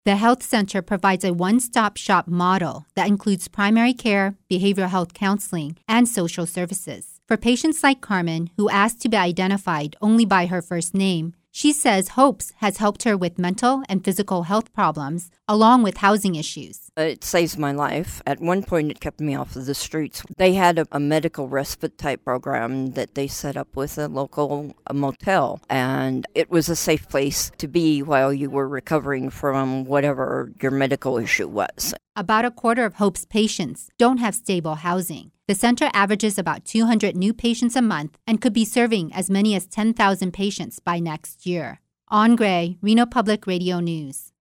The health center provides a one-stop shop model that includes primary care, behavioral health counseling, and social services. For patients like Carmen, who asked to be identified only by her first name, she says Hopes has helped her with mental and physical health problems, along with housing issues. It saves my life. At one point, it kept me off of the streets. They had a medical respite type program that they set up with a local motel, and it was a safe place to be while you were recovering from whatever your medical issue was. About a quarter of Hope's patients don't have stable housing. The center averages about 200 new patients a month and could be serving as many as 10,000 patients by next year. On Gray, Reno Public Radio News.